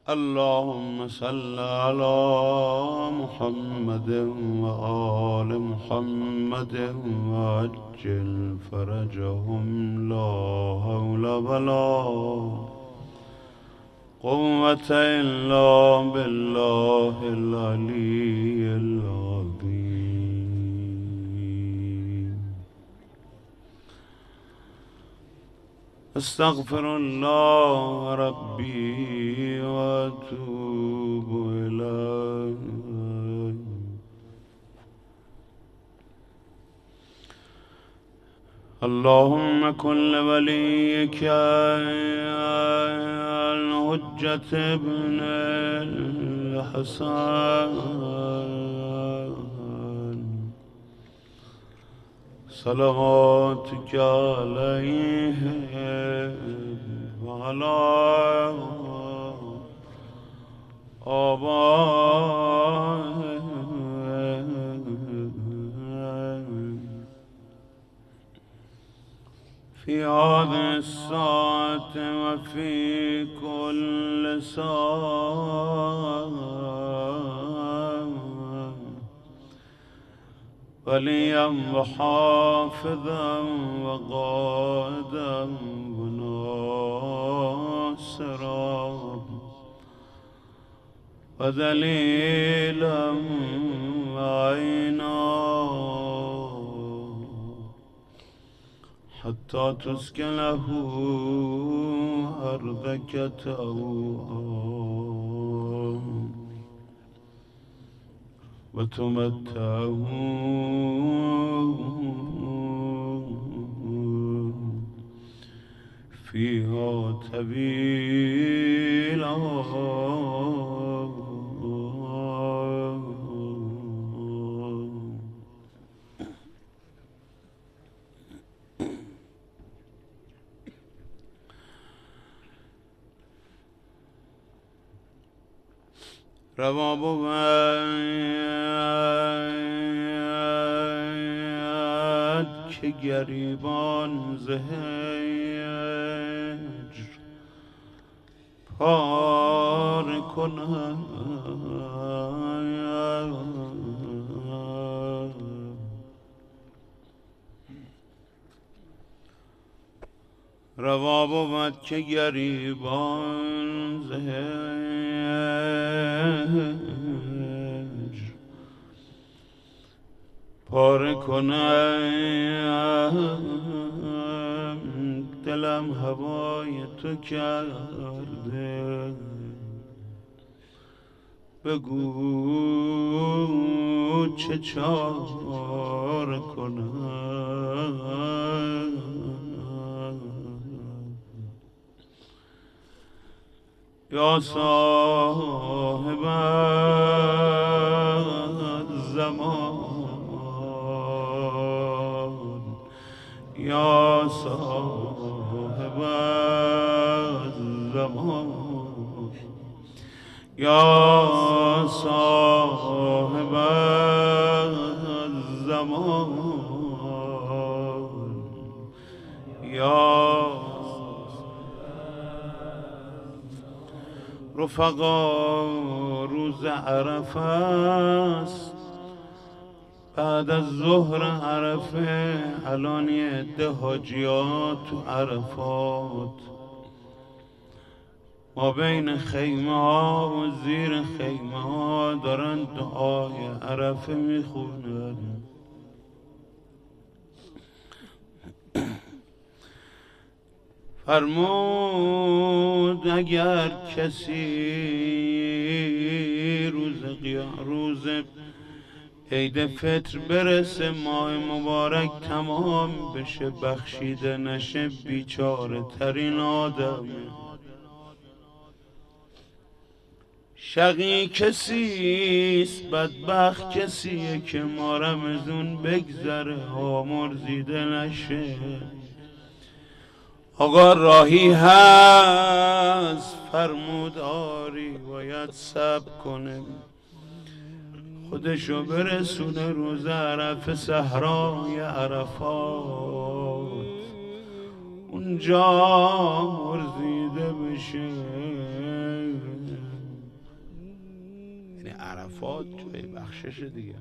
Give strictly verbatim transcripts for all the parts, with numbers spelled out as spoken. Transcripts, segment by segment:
اللهم صل على محمد وآل محمد وعجل فرجهم لا حول ولا قوة إلا بالله العلي العظيم. استغفر الله ربي واتوب إليه. اللهم كن لوليك الحجة ابن الحسن صلواتك عليه وعلى آبائه في هذه الساعة وفي كل ساعة وليا وحافظا وقائدا وناصرا ودليلا وعينا حتى تسكنه أرضك طوعا وتمتعه فيها طويلا روا بود که گریبان ز هجر پاره کنند، روا بود که گریبان ز هجر پاره کنم، دلم هوای تو کرده، بگو چه چاره کنم. یا صاحب الزمان، یا صاحب الزمان، یا صاحب الزمان، یا رفقا روز عرفه است، بعد از ظهر عرفه الان یه عده حاجیات تو عرفات ما بین خیمه ها و زیر خیمه ها دارن دعای عرفه میخونن. فرمود اگر کسی روز قیامت روز عید فطر برسه ماه مبارک تمام بشه بخشیده نشه بیچاره ترین آدمه. شقی کسیست بدبخت کسیه که ما رمضون بگذره آمرزیده نشه. آقا راهی هست فرموداری باید صبر کنه خودشو برسونه روز عرفه صحرای عرفات اونجا مرزیده بشه. وفات جای بخشش دیگه.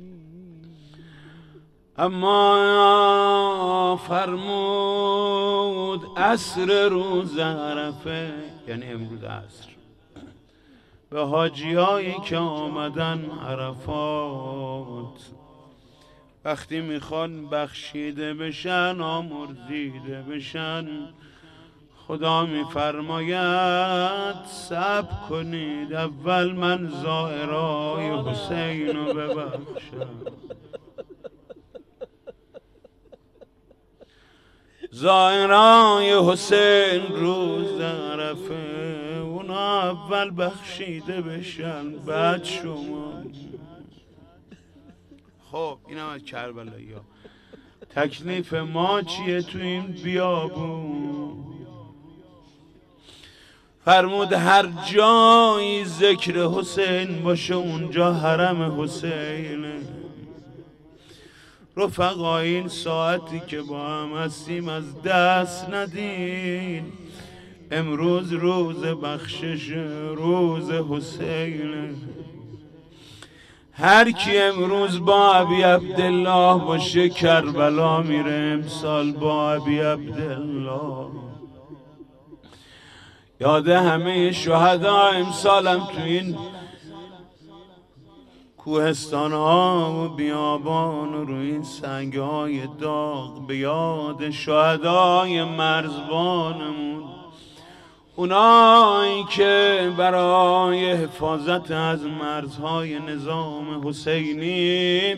اما فرمود عصر روز عرفه، یعنی امروز عصر، به حاجیایی که آمدن عرفات، وقتی میخوان بخشیده بشن آمرزیده بشن، خدا میفرماید صبر کنید، اول من زائرای حسین رو ببخشم. زائرای حسین روز عرفه اونا اول بخشیده بشن بعد شما. خب اینم از کربلایی ها. تکلیف ما چیه تو این بیابون؟ فرمود هر جایی ذکر حسین باشه اونجا حرم حسینه. رفقا این ساعتی که با هم هستیم از دست ندین، امروز روز بخشش، روز حسینه. هر کی امروز با ابی عبدالله باشه کربلا میره، امسال با ابی عبدالله. یاد همه شهدا امسالم تو این کوهستان ها و بیابان و روی این سنگ های داغ به یاد شهدای مرزبانمون، اونایی که برای حفاظت از مرزهای نظام حسینی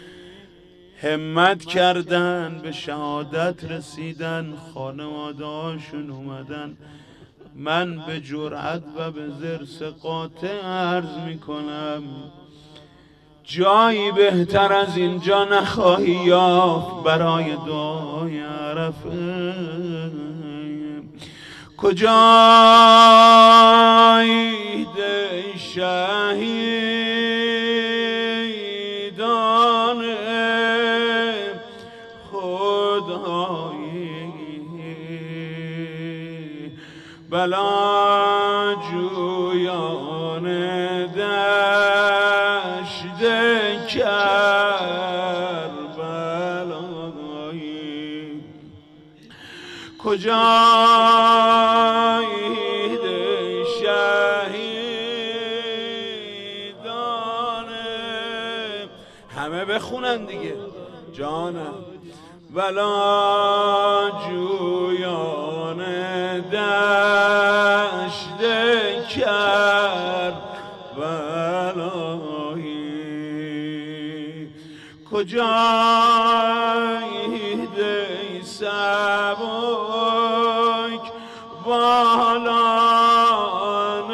همت کردن، به شهادت رسیدن، خانواده هاشون اومدن. من به جرأت و به ضرس قاطع عرض میکنم جایی بهتر از اینجا نخواهی یافت برای دعای عرفه. کجایی ده شهیدان خدایی، بلا جویان دشت کربلایی، کجایی ده شهیدان، همه بخونن دیگه جانم، بلا جویان دشت کربلایی، کجایی ده سبک بالان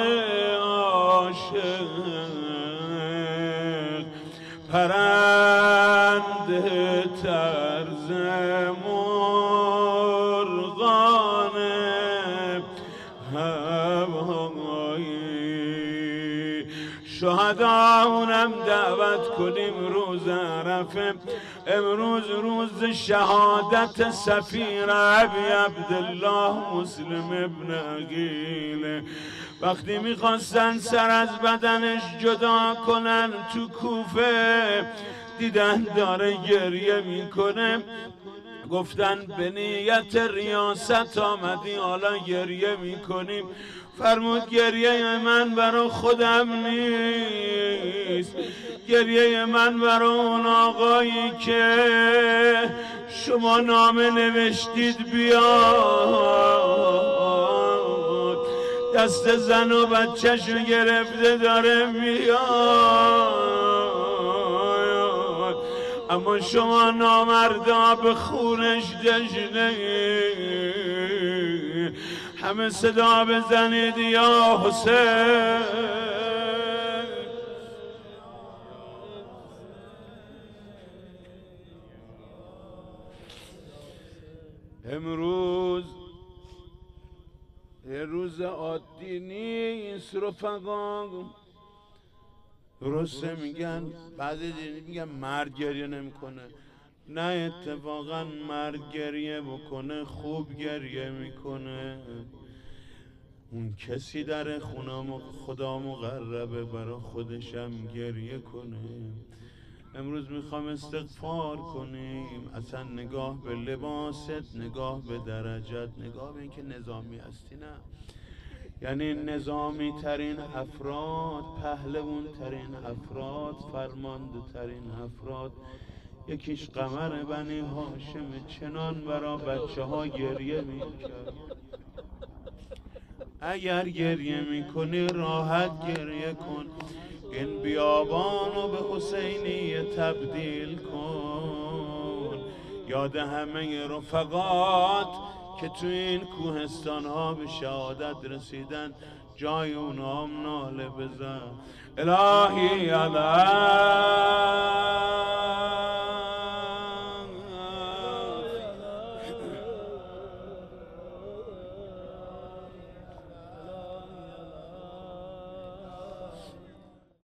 عاشق، پرنده طرز مرغان هوایی. شهدا اونم دعوت کنیم روز عرفه. امروز روز شهادت سفیر ابی عبدالله مسلم ابن عقیل. وقتی میخواستن سر از بدنش جدا کنن تو کوفه، دیدن داره گریه میکنه، گفتن به نیت ریاست آمدی حالا گریه میکنیم. فرمود گریه من برا خودم نیست، گریه من برا اون آقایی که شما نامه نوشتید بیاد، دست زن و بچه‌شو گرفته داره میاد، اما شما نامردا به خونش دژنه. همه صدا بزنید یا حسین. امروز یه روز عادی نیست رفقا. درسته میگن بعضی میگن مرد گریه نمیکنه، نه اتفاقا مرد گریه بکنه خوب گریه میکنه. اون کسی در خونم خدا مقربه برا خودشم گریه کنه. امروز میخوام استغفار کنیم. اصلا نگاه به لباست، نگاه به درجت، نگاه به اینکه نظامی هستی، نه یعنی نظامی ترین افراد، پهلوان ترین افراد، فرمانده ترین افراد، یکیش قمر بنی هاشم، چنان برا بچه ها گریه میکرد. اگر گریه میکنی راحت گریه کن، این بیابانو به حسینیه تبدیل کن. یاد همه رفقات که تو این کوهستان ها به شهادت رسیدن، جای اونام ناله بزن. الهی علم